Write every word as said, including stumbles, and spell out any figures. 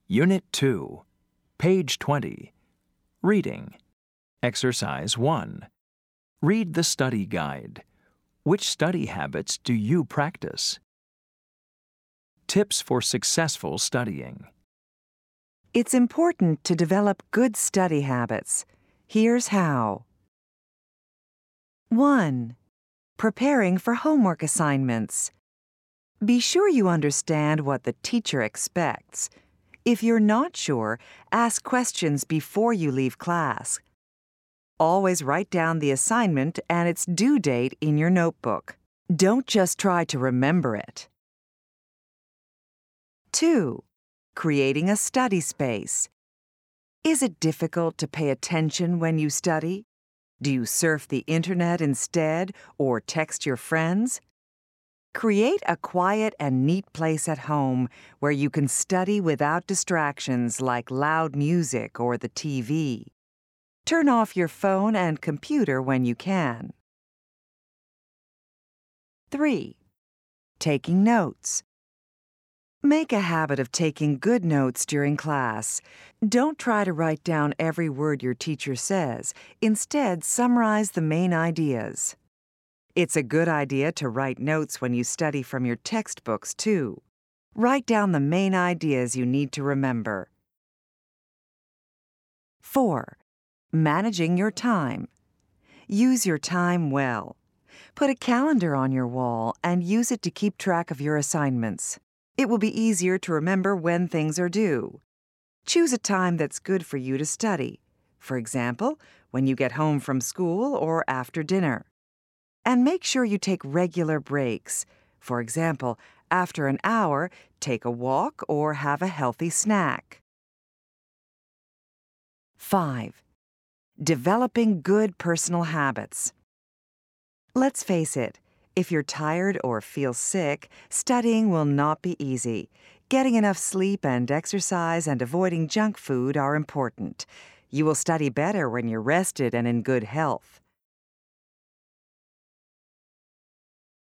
Unit two, page twenty. Reading. Exercise one. Read the study guide. Which study habits do you practice? Tips for successful studying. It's important to develop good study habits. Here's how. one. Preparing for homework assignments. Be sure you understand what the teacher expects. If you're not sure, ask questions before you leave class. Always write down the assignment and its due date in your notebook. Don't just try to remember it. two. Creating a study space. Is it difficult to pay attention when you study? Do you surf the internet instead or text your friends? Create a quiet and neat place at home where you can study without distractions like loud music or the T V. Turn off your phone and computer when you can. three. Taking notes. Make a habit of taking good notes during class. Don't try to write down every word your teacher says. Instead, summarize the main ideas. It's a good idea to write notes when you study from your textbooks, too. Write down the main ideas you need to remember. four. Managing your time. Use your time well. Put a calendar on your wall and use it to keep track of your assignments. It will be easier to remember when things are due. Choose a time that's good for you to study. For example, when you get home from school or after dinner. And make sure you take regular breaks. For example, after an hour, take a walk or have a healthy snack. five. Developing good personal habits. Let's face it, if you're tired or feel sick, studying will not be easy. Getting enough sleep and exercise and avoiding junk food are important. You will study better when you're rested and in good health.